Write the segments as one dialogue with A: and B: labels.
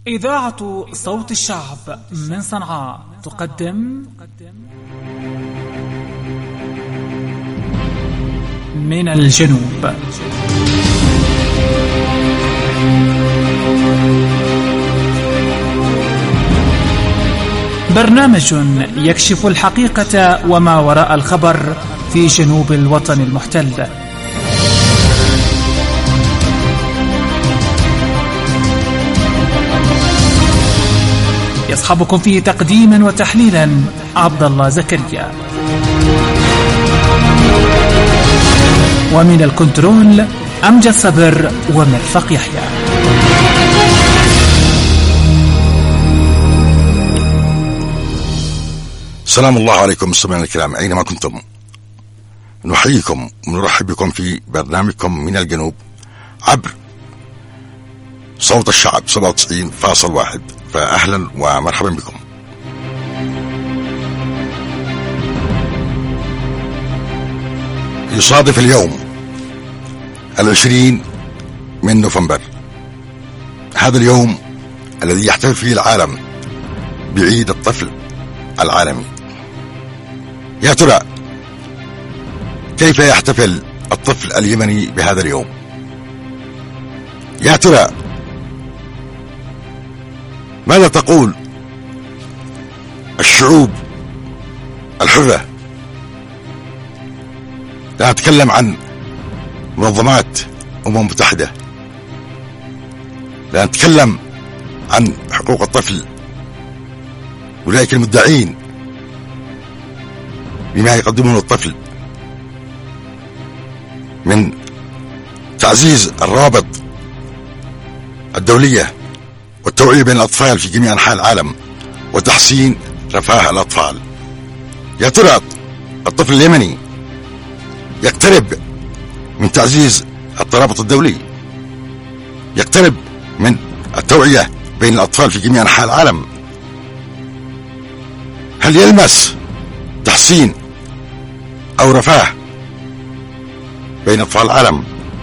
A: إذاعة صوت الشعب من صنعاء تقدم من الجنوب. برنامج يكشف الحقيقة وما وراء الخبر في جنوب الوطن المحتل. يصحبكم فيه تقديما وتحليلا عبد الله زكريا، ومن الكنترول أمجد صبر ومرفق يحيى.
B: السلام الله عليكم مستمعينا الكرام أينما كنتم، نحييكم ونرحب بكم في برنامجكم من الجنوب عبر صوت الشعب 97.1. فأهلا ومرحبا بكم. يصادف اليوم 20 من نوفمبر، هذا اليوم الذي يحتفل فيه العالم بعيد الطفل العالمي. يا ترى كيف يحتفل الطفل اليمني بهذا اليوم؟ يا ترى ماذا تقول الشعوب الحرة؟ لا نتكلم عن منظمات أمم متحدة، لا نتكلم عن حقوق الطفل، أولئك المدعين بما يقدمونه الطفل من تعزيز الروابط الدولية والتوعية بين الأطفال في جميع أنحاء العالم وتحسين رفاه الأطفال. يا ترى الطفل اليمني يقترب من تعزيز الترابط الدولي، يقترب من التوعية بين الأطفال في جميع أنحاء العالم؟ هل يلمس تحسين أو رفاه بين أطفال العالم؟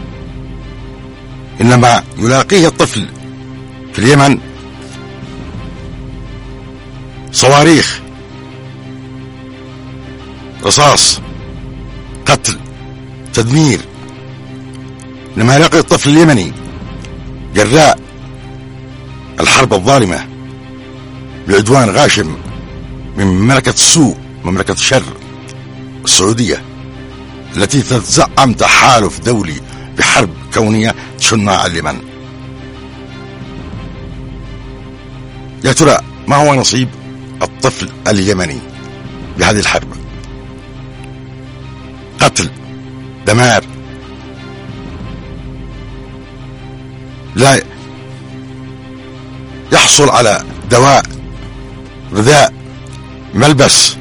B: إنما يلاقيه الطفل في اليمن صواريخ، رصاص، قتل، تدمير. إنما يلاقي الطفل اليمني جراء الحرب الظالمة بعدوان غاشم من مملكة السوء، مملكة الشر السعودية، التي تتزعم تحالف دولي بحرب كونية تشن على اليمن. يا ترى ما هو نصيب الطفل اليمني بهذه الحرب؟ قتل، دمار، لا يحصل على دواء، غذاء، ملبس.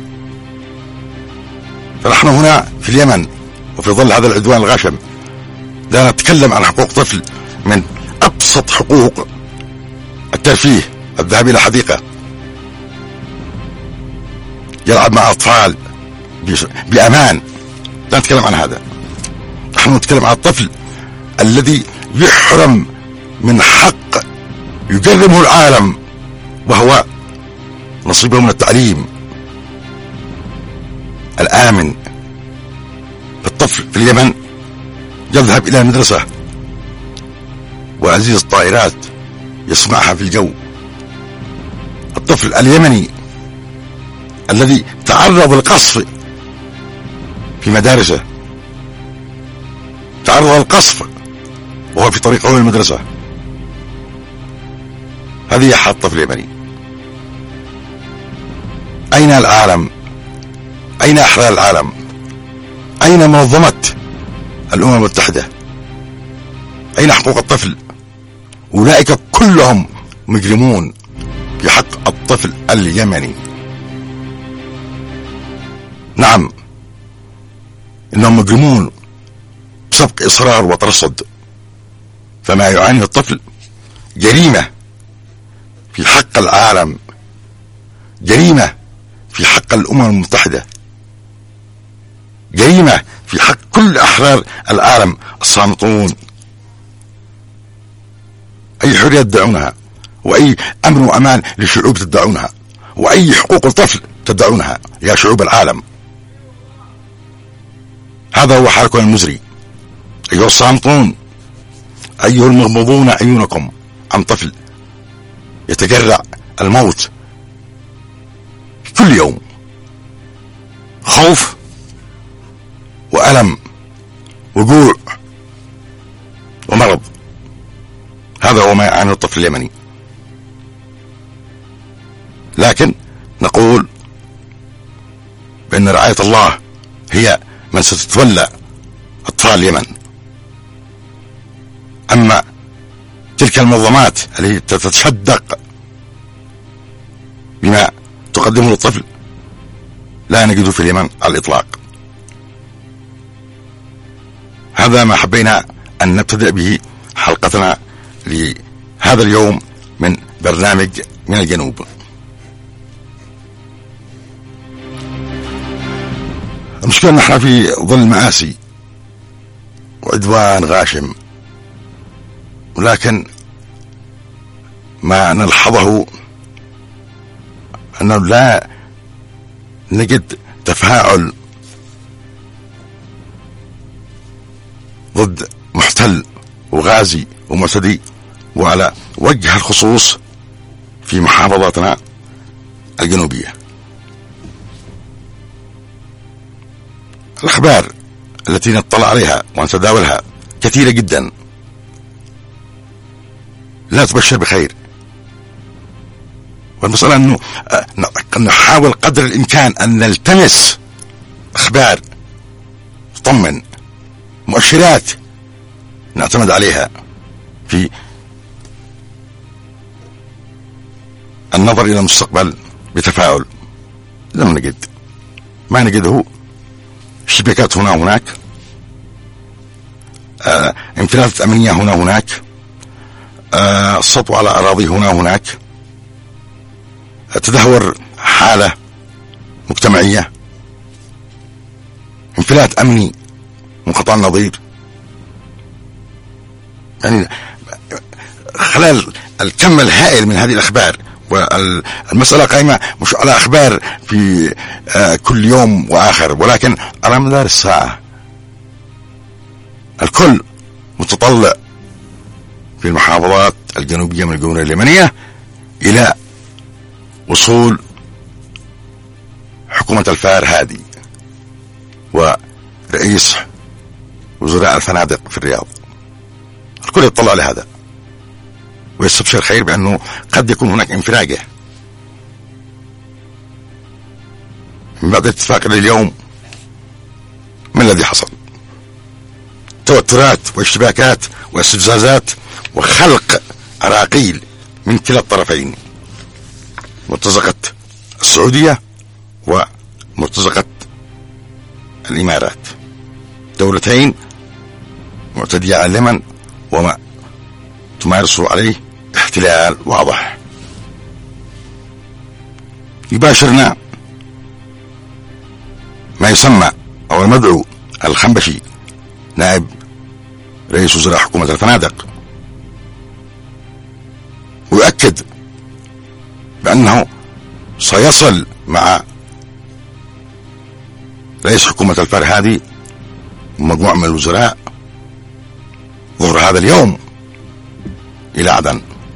B: فنحن هنا في اليمن وفي ظل هذا العدوان الغاشم لا نتكلم عن حقوق طفل، من أبسط حقوق الترفيه، الذهاب إلى حديقة، يلعب مع أطفال بأمان، لا نتكلم عن هذا. نحن نتكلم عن الطفل الذي يحرم من حق يجرمه العالم، وهو نصيبه من التعليم الآمن. الطفل في اليمن يذهب إلى المدرسة وعزيز الطائرات يسمعها في الجو. الطفل اليمني الذي تعرض للقصف في مدارسه، تعرض للقصف وهو في طريقه إلى المدرسة. هذه حالة الطفل اليمني. أين العالم؟ أين أحرار العالم؟ أين منظمة الأمم المتحدة؟ أين حقوق الطفل؟ أولئك كلهم مجرمون في حق الطفل اليمني. نعم، إنهم مجرمون بسبق إصرار وترصد. فما يعاني الطفل جريمة في حق العالم، جريمة في حق الأمم المتحدة، جريمة في حق كل أحرار العالم الصامتون. أي حرية يدعونها وأي أمن وأمان لشعوب تدعونها، وأي حقوق الطفل تدعونها يا شعوب العالم. هذا هو حالكم المزري أيها الصامتون، أيها المغمضون عيونكم عن طفل يتجرع الموت كل يوم، خوف وألم وجوع ومرض. هذا هو ما يعاني الطفل اليمني. لكن نقول بأن رعاية الله هي من ستتولى أطفال اليمن. أما تلك المنظمات التي تتشدق بما تقدمه للطفل لا نجده في اليمن على الإطلاق. هذا ما حبينا أن نبتدأ به حلقتنا لهذا اليوم من برنامج من الجنوب. المشكلة نحن في ظل المآسي وعدوان غاشم، ولكن ما نلحظه أنه لا نجد تفاعل ضد محتل وغازي ومعتدي، وعلى وجه الخصوص في محافظاتنا الجنوبية. الأخبار التي نطلع عليها ونتداولها كثيرة جدا، لا تبشر بخير. والمسألة أنه نحاول قدر الإمكان أن نلتمس أخبار تطمن، مؤشرات نعتمد عليها في النظر إلى المستقبل بتفاؤل. لم نجد ما نجده، شبكات هنا هناك، انفلاتات أمنية هنا هناك، السطو على أراضي هنا هناك، تدهور حالة مجتمعية، انفلات أمني منقطع النظير. يعني خلال الكم الهائل من هذه الأخبار، والمسألة قائمة مش على أخبار في كل يوم وآخر، ولكن على مدار الساعة. الكل متطلع في المحافظات الجنوبية من الجمهورية اليمنية إلى وصول حكومة الفار هادي ورئيس وزراء الفنادق في الرياض. الكل يطلع لهذا ويستبشر خير بأنه قد يكون هناك انفراجة من بعد الاتفاق لليوم. ما الذي حصل؟ توترات واشتباكات واستفزازات وخلق عراقيل من كلا الطرفين، مرتزقة السعودية ومرتزقة الإمارات، دولتين معتدية على اليمن وما تمارس عليه احتلال واضح. يباشرنا ما يسمى أو المدعو الخنبشي نائب رئيس وزراء حكومة الفنادق، ويؤكد بأنه سيصل مع رئيس حكومة الفار هادي ومجموعة من الوزراء ظهر هذا اليوم إلى عدن.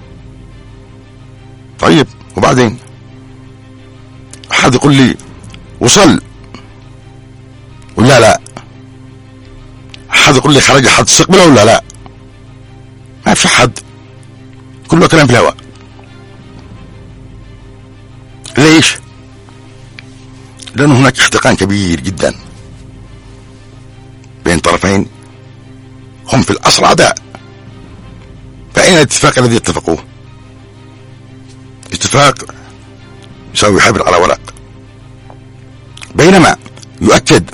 B: طيب وبعدين حد يقول لي وصل ولا لا؟ حد يقول لي خرج حد استقبله ولا لا؟ ما في حد، كله كلام في الهواء. ليش؟ لأن هناك احتقان كبير جدا بين طرفين هم في الأصل أعداء. فأين الاتفاق الذي اتفقوه؟ اتفاق يساوي حبر على ورق، بينما يؤكد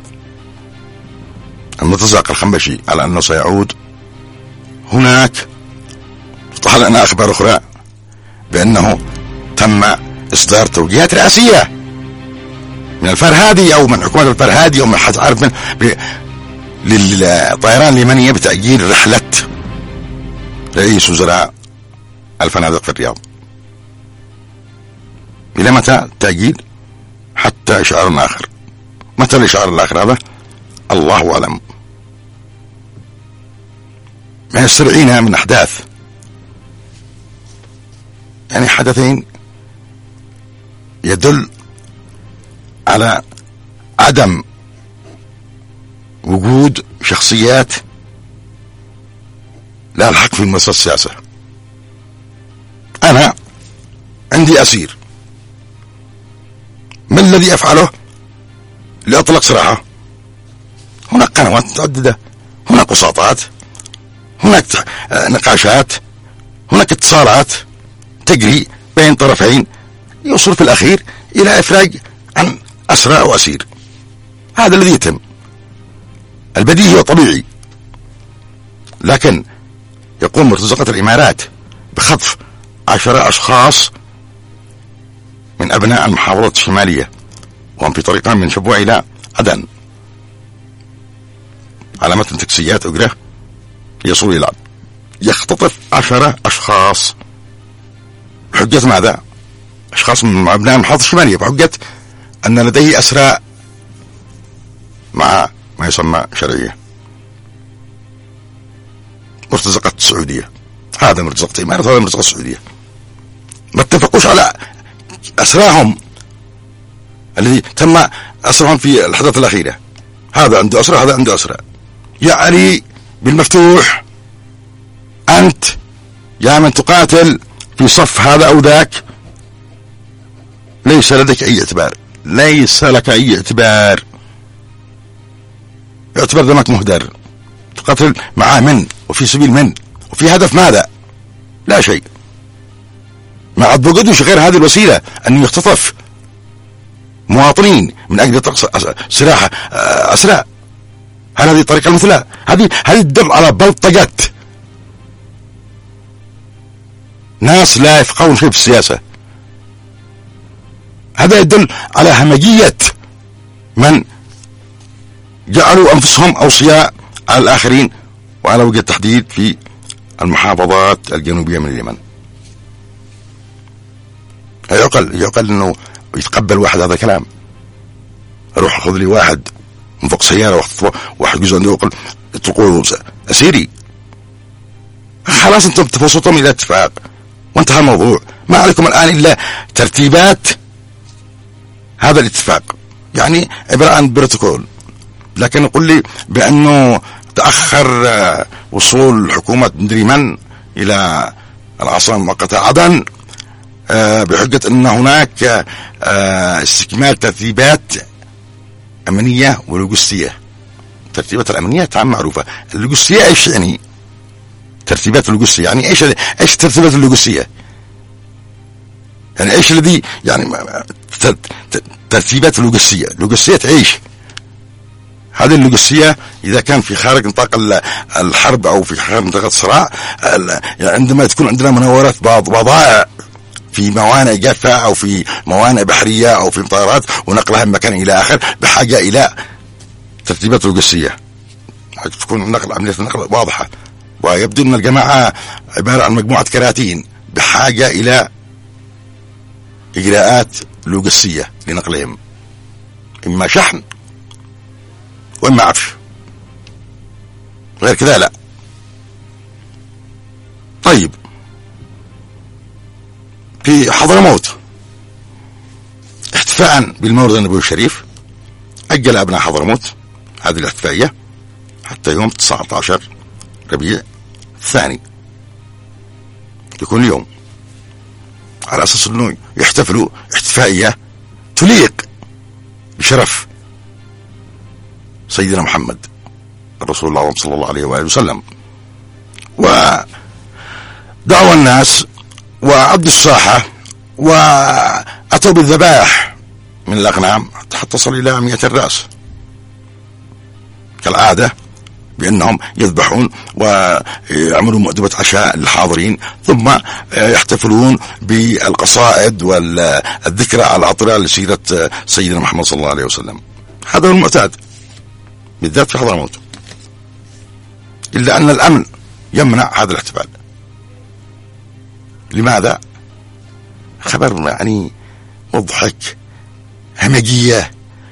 B: المرتزق الخنبشي على أنه سيعود. هناك تطلع لنا أخبار أخرى بأنه تم إصدار توجيهات رئاسية من الفار هادي أو من حكومة الفار هادي أو من حد عارف من للطيران اليمنية بتأجيل رحلة رئيس وزراء الفنادق في الرياض. إلى متى التأجيل؟ حتى إشعار آخر. متى الإشعار الآخر هذا؟ الله أعلم. من السرعين من أحداث، يعني حدثين يدل على عدم وجود شخصيات لا الحق في مؤسسة السياسة. أنا عندي أسير، ما الذي أفعله لأطلق سراحه؟ هناك قنوات متعددة، هناك وساطات، هناك نقاشات، هناك اتصالات تجري بين طرفين يوصل في الأخير إلى إفراج عن أسرى أو أسير. هذا الذي يتم، البديهي وطبيعي. لكن يقوم مرتزقة الإمارات بخطف 10 أشخاص من أبناء المحافظة الشمالية وهم في طريقهم من شبوع إلى عدن على متن تاكسيات أجرة يصل إلى عدن، يختطف 10 أشخاص بحجة ماذا؟ أشخاص من أبناء المحافظة الشمالية بحجة أن لديه أسرى مع ما يسمى شرعية. مرتزقة السعودية، هذا مرتزقة الإمارات، هذا مرتزقة السعودية، ما اتفقوش على أسراهم الذي تم أسرهم في الحدث الأخيرة. هذا عنده أسرى، هذا عنده أسرى. يعني بالمفتوح أنت يا من تقاتل في صف هذا أو ذاك ليس لديك أي اعتبار، ليس لك أي اعتبار، يعتبر دمك مهدر. تقاتل معاه من وفي سبيل من وفي هدف ماذا؟ لا شيء. ما عاد بوجدوش غير هذه الوسيلة أن يختطف مواطنين من أجل سراح أسرى. هل هذه الطريقة المثلى؟ هذه تدل على بلطجة ناس لا يفقهون شيء في السياسة. هذا يدل على همجية من جعلوا أنفسهم أوصياء على الآخرين، وعلى وجه التحديد في المحافظات الجنوبية من اليمن. يعقل أنه يتقبل واحد هذا الكلام؟ أروح أخذ لي واحد من فوق سيارة واحد جزء عنده يقول اطلقوا أسيري. خلاص أنتم تفوصلتم إلى اتفاق وانتهى الموضوع، ما عليكم الآن إلا ترتيبات هذا الاتفاق، يعني عبارة عن بروتوكول. لكن يقول لي بأنه تأخر وصول حكومة مدري من إلى العاصمة المؤقتة عدن بحجة أن هناك استكمال ترتيبات أمنية ولوجستية. ترتيبات الأمنية تعم معروفة، اللوجستية إيش يعني؟ ترتيبات اللوجستية يعني إيش ترتيبات اللوجستية؟ يعني إيش الذي يعني ترتيبات اللوجستية؟ لوجستية إيش؟ هذه اللوجستية إذا كان في خارج نطاق الحرب أو في خارج نطاق الصراع، يعني عندما تكون عندنا مناورات بضائع في موانئ جافة أو في موانئ بحرية أو في مطارات ونقلها من مكان إلى آخر، بحاجة إلى ترتيبات لوجستية تكون عملية النقل واضحة. ويبدو أن الجماعة عبارة عن مجموعة كراتين بحاجة إلى إجراءات لوجستية لنقلهم، إما شحن وإما عفش، غير كذا لا. طيب في حضرموت احتفاء بالمولد النبوي الشريف أجل أبناء حضرموت هذه الاحتفائية حتى يوم 19 ربيع الثاني، يكون اليوم، على أساس أنه يحتفلوا احتفائية تليق بشرف سيدنا محمد الرسول الله صلى الله عليه وآله وسلم. ودعوا الناس وعدوا الساحة وأتوا بالذبائح من الأغنام حتى تصل إلى 100 رأس كالعادة، بأنهم يذبحون ويعملوا مؤدبة عشاء للحاضرين، ثم يحتفلون بالقصائد والذكرى على العطرة لسيرة سيدنا محمد صلى الله عليه وسلم. هذا هو المعتاد بالذات في حضرموت، إلا أن الأمن يمنع هذا الاحتفال. لماذا؟ خبر يعني مضحك، همجية،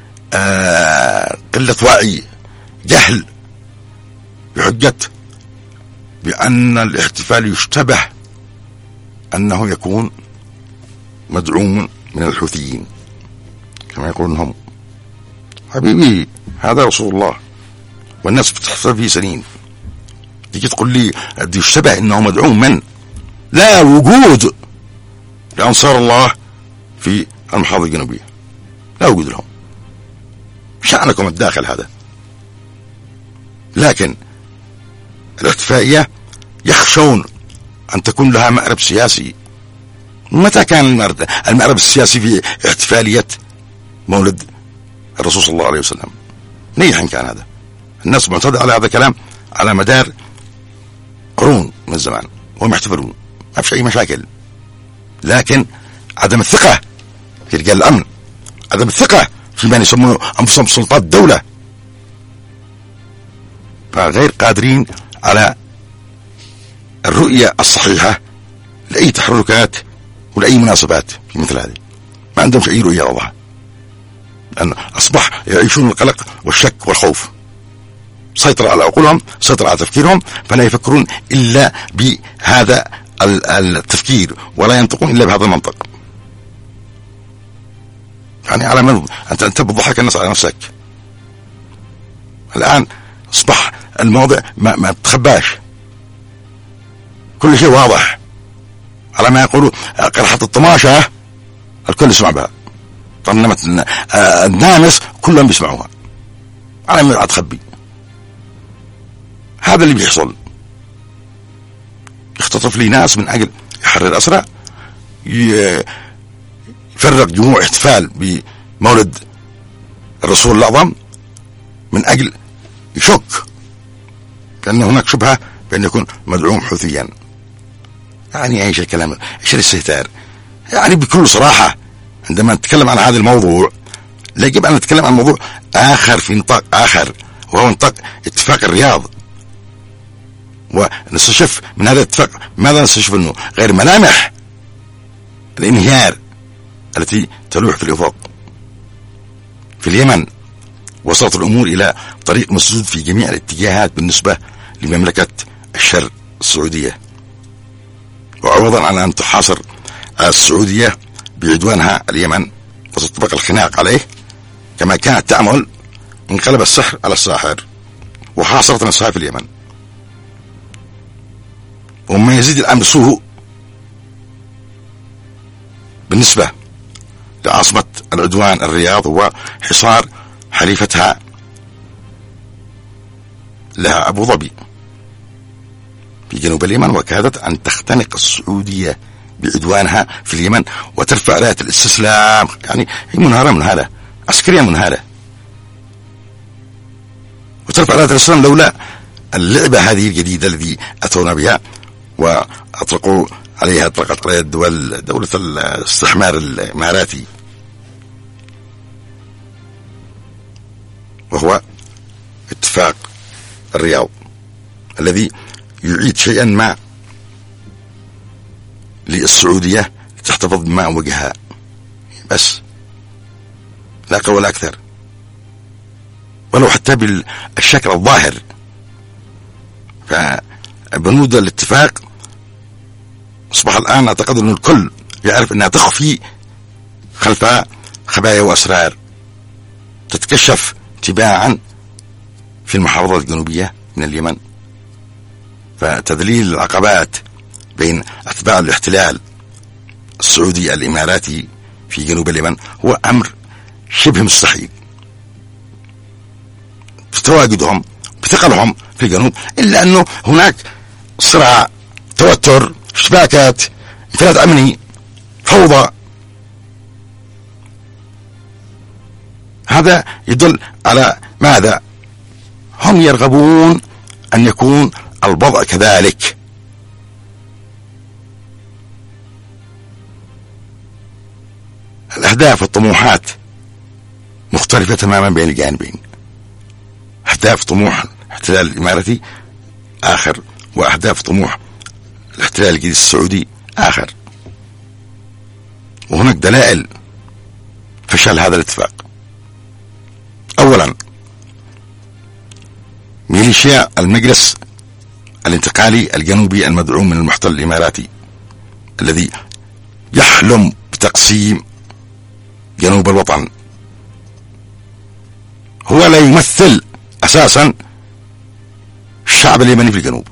B: قلة وعي، جهل، بحجة بأن الاحتفال يشتبه أنه يكون مدعوم من الحوثيين كما يقولون هم. حبيبي هذا رسول الله والناس بتحتفل فيه سنين، تيجي تقول لي يشتبه أنه مدعوم من؟ لا وجود لأنصار الله في المحافظة الجنوبية، لا وجود لهم، شأنكم الداخل هذا. لكن الاحتفائية يخشون أن تكون لها مأرب سياسي. متى كان المأرب السياسي في احتفالية مولد الرسول صلى الله عليه وسلم؟ نيحا كان هذا، الناس معتادة على هذا الكلام على مدار قرون من الزمان وهم يحتفلون، ما في أي مشاكل. لكن عدم الثقة في رجال الأمن، عدم الثقة في من يسمون أنفسهم سلطات الدولة، فغير قادرين على الرؤية الصحيحة لأي تحركات ولأي مناسبات في مثل هذه. ما عندهم أي رؤية واضحة، لأن أصبح يعيشون القلق والشك والخوف، سيطر على عقولهم، سيطر على تفكيرهم، فلا يفكرون إلا بهذا التفكير ولا ينطقون إلا بهذا المنطق. يعني على من أنت بتضحك الناس على نفسك. الآن أصبح الموضوع ما تخباش، كل شيء واضح، على ما يقولوا قرحة الطماشة الكل يسمع بها، طنمت النامس كلهم بيسمعوها، على ما تخبي. هذا اللي بيحصل. يختطف لي ناس من أجل يحرر أسرى، يفرق جموع احتفال بمولد الرسول الأعظم من أجل يشك كأن هناك شبهة بأن يكون مدعوم حوثيا. يعني ايش الكلام، ايش الاستهتار؟ يعني بكل صراحة عندما نتكلم عن هذا الموضوع لا يجب أن نتكلم عن موضوع آخر في نطاق آخر، وهو نطاق اتفاق الرياض، ونستشف من هذا الاتفاق ماذا نستشف انه غير ملامح الانهيار التي تلوح في الأفق. في اليمن وصلت الأمور إلى طريق مسدود في جميع الاتجاهات بالنسبة لمملكة الشرق السعودية، وعوضا عن أن تحاصر السعودية بعدوانها اليمن وتطبق الخناق عليه كما كانت تعمل، انقلب السحر على الساحر وحاصرت نفسها في اليمن. وما يزيد الأمر سوء بالنسبة لعاصمة العدوان الرياض هو حصار حليفتها لها أبو ظبي في جنوب اليمن، وكادت أن تختنق السعودية بعدوانها في اليمن وترفع راية الاستسلام. يعني هي منهارة عسكريا منهارة، وترفع راية الاستسلام لولا اللعبة هذه الجديدة التي أتونا بها وأطلقوا عليها أطلقت عليها دولة الاستحمار الإماراتي، وهو اتفاق الرياض الذي يعيد شيئا ما للسعودية تحتفظ بماء وجهها بس، لا أقل ولا أكثر، ولو حتى بالشكل الظاهر. فبنود الاتفاق أصبح الآن أعتقد أن الكل يعرف أنها تخفي خلفها خبايا وأسرار تتكشف تباعا في المحافظات الجنوبية من اليمن. فتذليل العقبات بين أتباع الاحتلال السعودي الإماراتي في جنوب اليمن هو أمر شبه مستحيل في تواجدهم بثقلهم في الجنوب، إلا أنه هناك صراع، توتر، اشتباكات، انفلات أمني، فوضى. هذا يدل على ماذا؟ هم يرغبون أن يكون الوضع كذلك. الأهداف والطموحات مختلفة تماما بين الجانبين. أهداف طموح الاحتلال الإماراتي آخر، وأهداف طموح الاحتلال الجديد السعودي آخر. وهناك دلائل فشل هذا الاتفاق. أولا، ميليشيا المجلس الانتقالي الجنوبي المدعوم من المحتل الإماراتي الذي يحلم بتقسيم جنوب الوطن هو لا يمثل أساسا الشعب اليمني في الجنوب،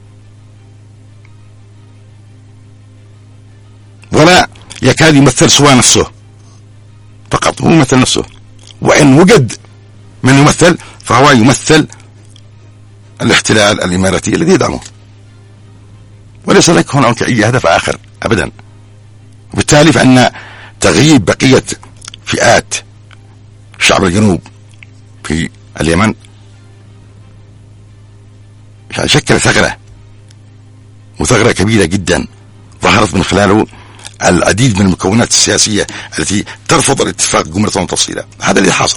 B: ولا يكاد يمثل سوى نفسه فقط، هو يمثل نفسه، وإن وجد من يمثل فهو يمثل الاحتلال الإماراتي الذي يدعمه، وليس لك هناك أي هدف آخر أبدا. وبالتالي فإن تغييب بقية فئات شعب الجنوب في اليمن شكل ثغرة، وثغرة كبيرة جدا ظهرت من خلاله العديد من المكونات السياسية التي ترفض الاتفاق جملة وتفصيلا. هذا اللي حاصل.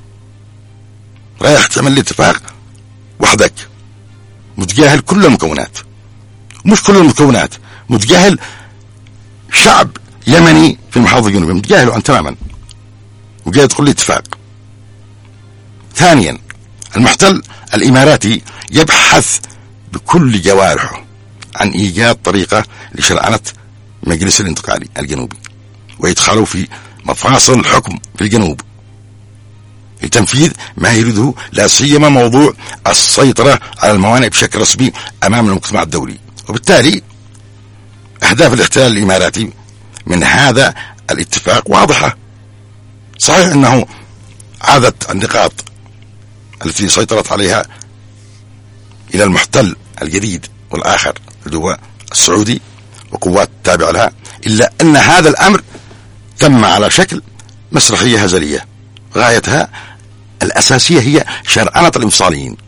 B: رايح تعمل الاتفاق وحدك متجاهل كل المكونات، مش كل المكونات، متجاهل شعب يمني في المحافظة الجنوبية، متجاهله أنت تماما وجاي تقول لي اتفاق. ثانيا، المحتل الإماراتي يبحث بكل جوارحه عن إيجاد طريقة لشرعنة مجلس الانتقالي الجنوبي ويدخلوا في مفاصل الحكم في الجنوب لتنفيذ ما يريده، لا سيما موضوع السيطرة على الموانئ بشكل رسمي أمام المجتمع الدولي. وبالتالي أهداف الاحتلال الإماراتي من هذا الاتفاق واضحة. صحيح أنه عادت النقاط التي سيطرت عليها إلى المحتل الجديد والآخر اللي هو السعودي وقوات تابعة لها، إلا أن هذا الأمر تم على شكل مسرحية هزلية غايتها الأساسية هي شرعنة الانفصاليين.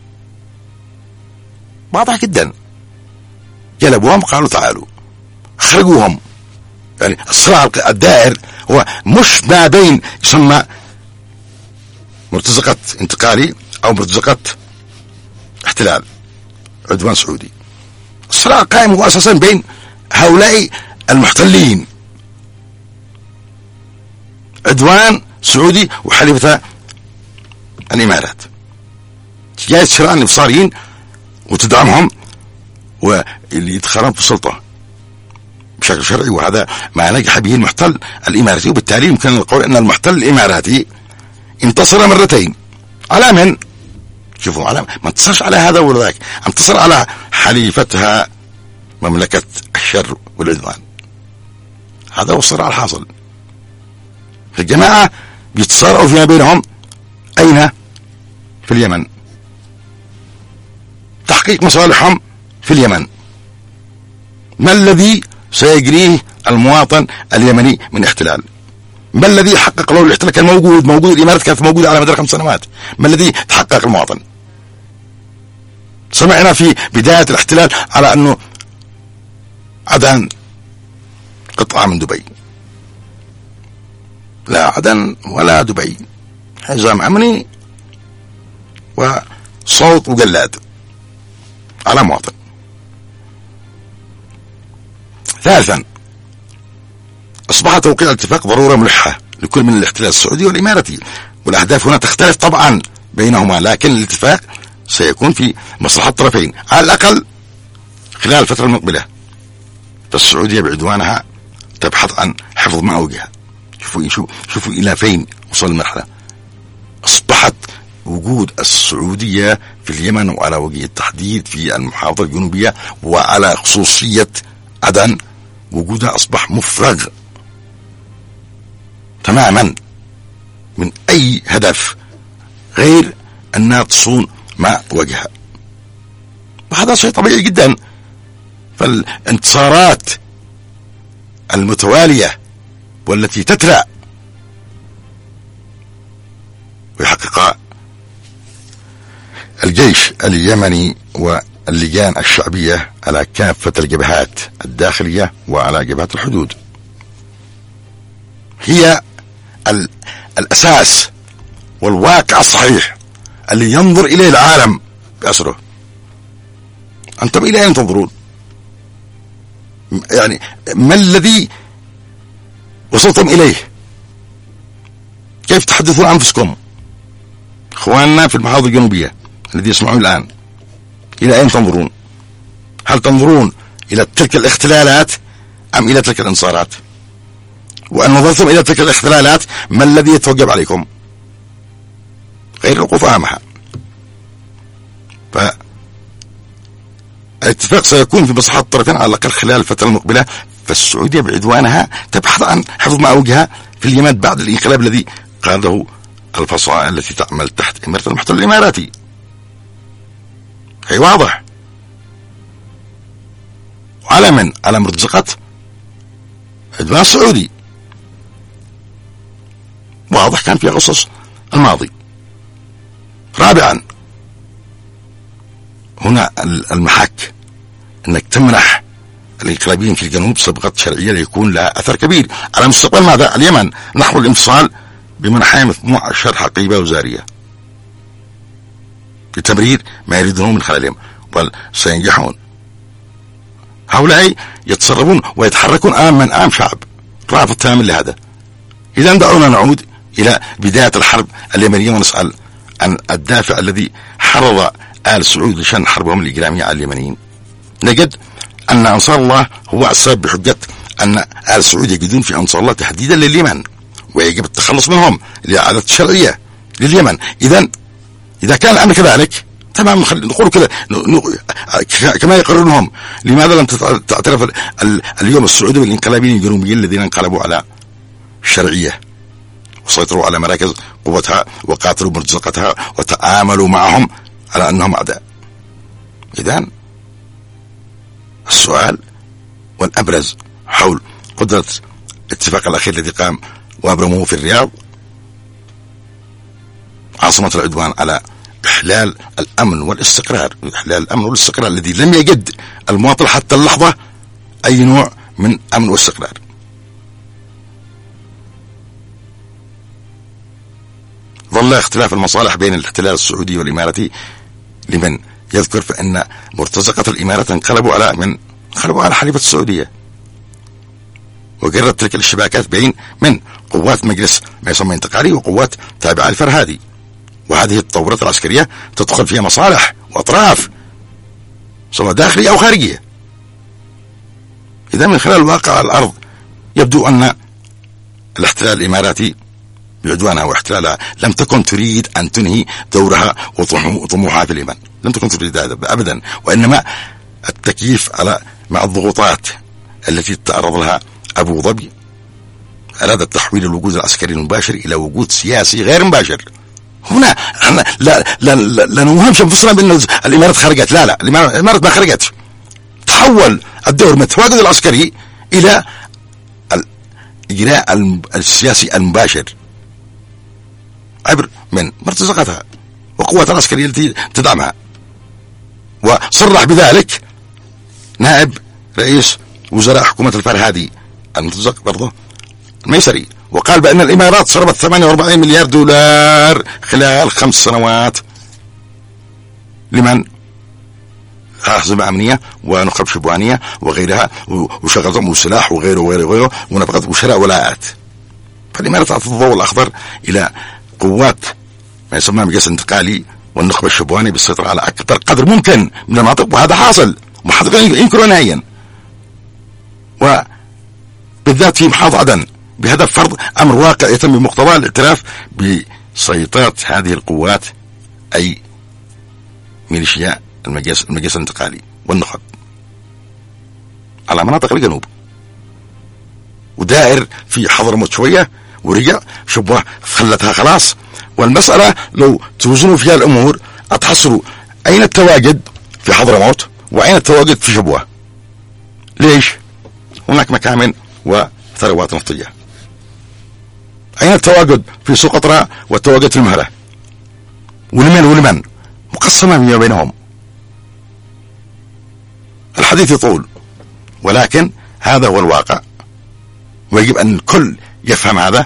B: واضح جدا. جلبوهم قالوا تعالوا خرجوهم. يعني الصراع الدائر هو مش ما بين يسمى مرتزقة انتقالي أو مرتزقة احتلال عدوان سعودي. الصراع قائم هو أساسا بين هؤلاء المحتلين، عدوان سعودي وحليفة الإمارات، جاي شرعان الانفصاليين وتدعمهم واللي يدخلون في السلطة بشكل شرعي، وهذا ما نجح به المحتل الإماراتي. وبالتالي يمكن القول أن المحتل الإماراتي انتصر مرتين على من؟ شوفوا، على ما انتصرش على هذا ولا ذاك، انتصر على حليفتها مملكة الشر والعدوان. هذا هو الصراع الحاصل. الجماعة بيتصارعوا فيما بينهم أين؟ في اليمن. تحقيق مصالحهم في اليمن. ما الذي سيجريه المواطن اليمني من احتلال؟ ما الذي حقق له الاحتلال؟ كان موجود الإمارات كانت موجودة على مدار 5 سنوات. ما الذي تحقق المواطن؟ سمعنا في بداية الاحتلال على أنه عدن قطعة من دبي. لا عدن ولا دبي، حزام أمني وصوت وجلاد على مواطن. ثالثا، أصبح توقيع الاتفاق ضرورة ملحة لكل من الاحتلال السعودي والإماراتي، والأهداف هنا تختلف طبعا بينهما، لكن الاتفاق سيكون في مصلحة الطرفين على الأقل خلال الفترة المقبلة. فالسعودية بعدوانها تبحث عن حفظ مأوجها. شوفوا إلى فين وصل المرحلة. أصبحت وجود السعودية في اليمن وعلى وجه التحديد في المحافظة الجنوبية وعلى خصوصية عدن، وجودها أصبح مفرغ تماما من أي هدف غير أنها تصون ما وجهها. وهذا شيء طبيعي جدا. فالانتصارات المتوالية والتي تترى ويحققها الجيش اليمني واللجان الشعبية على كافة الجبهات الداخلية وعلى جبهات الحدود هي الأساس والواقع الصحيح اللي ينظر إليه العالم بأسره. أنتم إلى أين تنظرون؟ يعني ما الذي وصلتم إليه؟ كيف تحدثون أنفسكم؟ إخواننا في المحافظة الجنوبية الذي يسمعون الآن، إلى أين تنظرون؟ هل تنظرون إلى تلك الاختلالات أم إلى تلك الانتصارات؟ وأن نظرتم إلى تلك الاختلالات ما الذي يتوجب عليكم؟ غير الوقوف أمامها. فالاتفاق سيكون في مصلحة الطرفين على الأقل خلال الفترة المقبلة. فالسعودية بعدوانها تبحث عن حفظ معوجها في اليمن بعد الانقلاب الذي قاده الفصائل التي تعمل تحت إمارة المحتل الإماراتي. هي واضح. وعلى من؟ على مرتزقة عدوان السعودي، واضح كان في أغسطس الماضي. رابعا، هنا المحك أنك تمنح الانقلابيين في الجنوب صبغة شرعية ليكون لها أثر كبير على مستقبل ماذا؟ اليمن. نحو الانفصال بمنحها مجموعة شرح حقيبة وزارية لتمرير ما يريدونه من خلالهم، بل سينجحون. هؤلاء يتصرفون ويتحركون أمام من؟ أمام شعب رافض تماما لهذا. إذا دعونا نعود إلى بداية الحرب اليمنية ونسأل عن الدافع الذي حرض آل سعود لشان حربهم الإجرامية على اليمنيين. نجد أن أنصار الله هو السبب بحجة أن آل سعود يجدون في أنصار الله تحديدا لليمن، ويجب التخلص منهم لإعادة الشرعية لليمن. إذا كان الأمر كذلك تمام، نقول كذا كما يقررونهم. لماذا لم تعترف اليوم السعودية بالانقلابيين الجنوبيين الذين انقلبوا على الشرعية وسيطروا على مراكز قوتها وقاتلوا مرتزقتها وتعاملوا معهم على أنهم أعداء؟ إذن السؤال والأبرز حول قدرة الاتفاق الأخير الذي قام وابرموه في الرياض عاصمة العدوان على إحلال الأمن والاستقرار، إحلال الأمن والاستقرار الذي لم يجد المواطن حتى اللحظة أي نوع من أمن واستقرار. ظل اختلاف المصالح بين الاحتلال السعودي والإماراتي لمن يذكر فإن مرتزقة الإمارات انقلبوا على حليفة السعودية، وجرت تلك الاشتباكات بين من قوات مجلس ما يسمى انتقالي وقوات تابعة الفرهادي، وهذه التطورات العسكرية تدخل فيها مصالح وأطراف سواء داخلية أو خارجية. إذا من خلال الواقع على الأرض يبدو أن الاحتلال الإماراتي بعدوانها واحتلالها لم تكن تريد أن تنهي دورها وطموحها في اليمن، لم تكن تريد هذا أبدا، وإنما التكييف مع الضغوطات التي تعرض لها أبو ظبي أراد تحويل الوجود العسكري المباشر إلى وجود سياسي غير مباشر. هنا لا نوهمش انفسنا بأن الإمارات خرجت، لا الإمارات ما خرجت. تحول الدور من التواجد العسكري إلى الإجراء السياسي المباشر عبر من مرتزقتها وقواتها العسكرية التي تدعمها. وصرح بذلك نائب رئيس وزراء حكومة الفرهادي المرتزق برضه الميسري، وقال بأن الإمارات صرفت 48 مليار دولار خلال 5 سنوات لمن؟ أحزمة أمنية ونخب شبوانية وغيرها، وشغلتهم والسلاح وغيره ونفقت وشراء ولاءات. فالإمارات أعطت الضوء الأخضر إلى قوات ما يسمى مجلس انتقالي والنخبة الشبواني بالسيطرة على أكثر قدر ممكن من المناطق، وهذا حاصل محققين ينكروا نهائيا، وبالذات في محافظة عدن بهدف فرض أمر واقع يتم بمقتضاه الاعتراف بسيطرة هذه القوات أي ميليشيا المجلس الانتقالي والنخب على مناطق الجنوب، ودائر في حضرموت شوية ورجع شبوة خلتها خلاص. والمسألة لو توزنوا فيها الأمور أتحصلوا أين التواجد في حضرموت وأين التواجد في شبوة. ليش؟ هناك مكامن وثروات نفطية. أين التواجد في سقطرى والتواجد في المهرة؟ ولمن مقسمة فيما بينهم. الحديث يطول، ولكن هذا هو الواقع ويجب أن الكل يفهم هذا.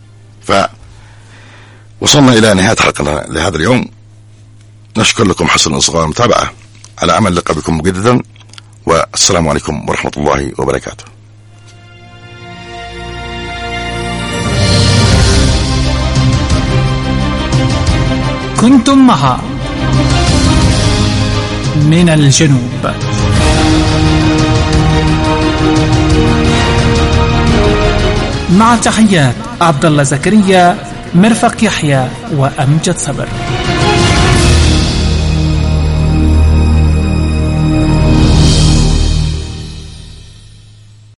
B: فوصلنا إلى نهاية حلقتنا لهذا اليوم. نشكر لكم حسن الإصغاء والمتابعة، على أمل لقاء بكم مجددا، والسلام عليكم ورحمة الله وبركاته.
A: كنتم مع من الجنوب. مع تحيات عبد الله زكريا، مرفق يحيى وأمجد صبر.